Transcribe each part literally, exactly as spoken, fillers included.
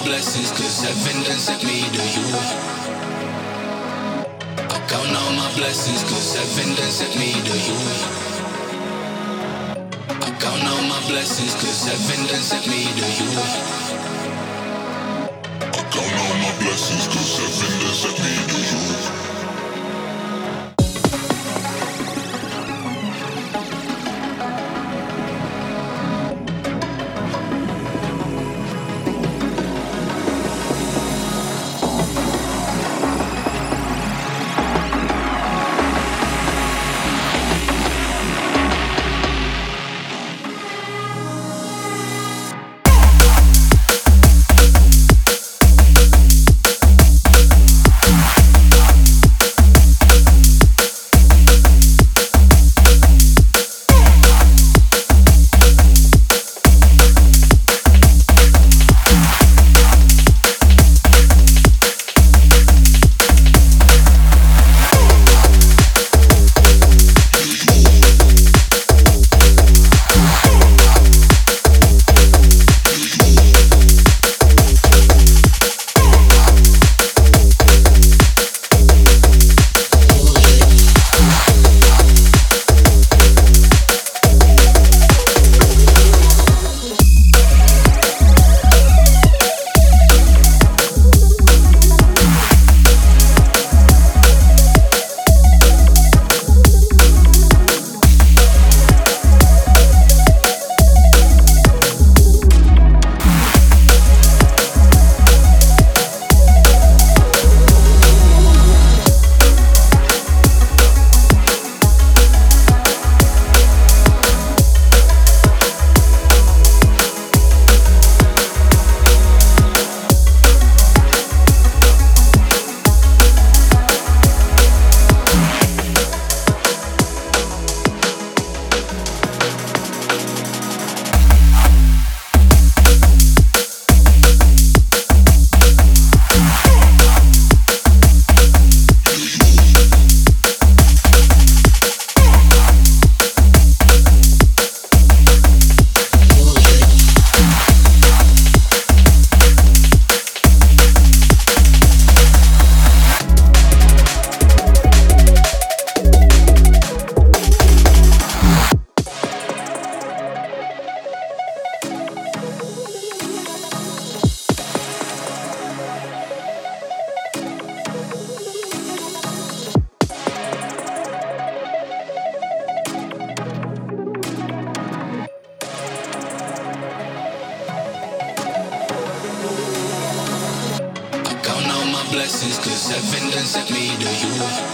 blessings, cause heaven done sent me to you. I count all my blessings, cause heaven done sent me to you. I count all my blessings, cause heaven done sent me to you. I count all my blessings, cause heaven done sent me to you. Blessings, cause heaven done sent me to you.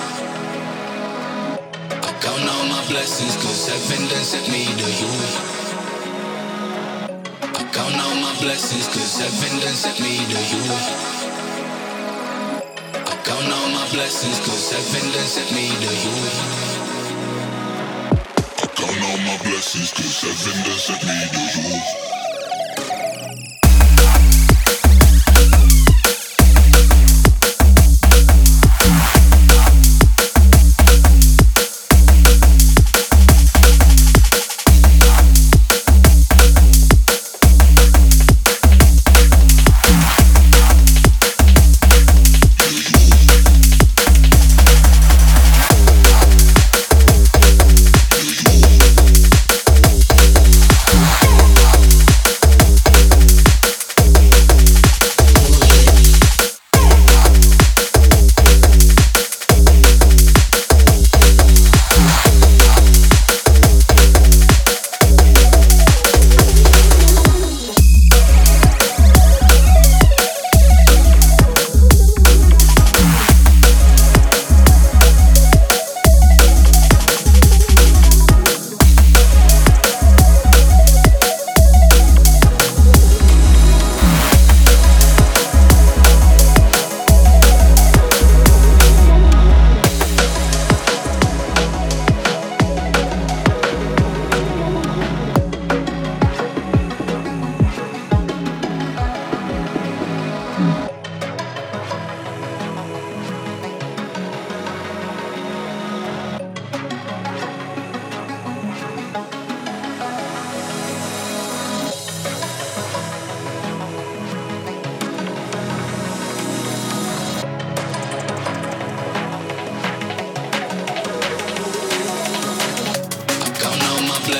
I count all my blessings, cause heaven done sent me to you. I count all my blessings, cause heaven done sent me to you. I count all my blessings, cause heaven done sent me to you. I count all my blessings, cause heaven done sent me to you.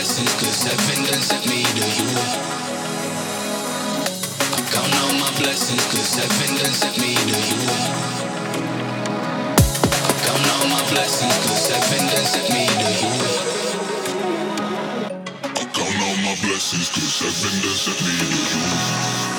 blessings, cause heaven done sent me to you. I count all my blessings, cause heaven done sent me to you. I count all my blessings, cause heaven done sent me to you. I count all my blessings, cause heaven done sent me to you.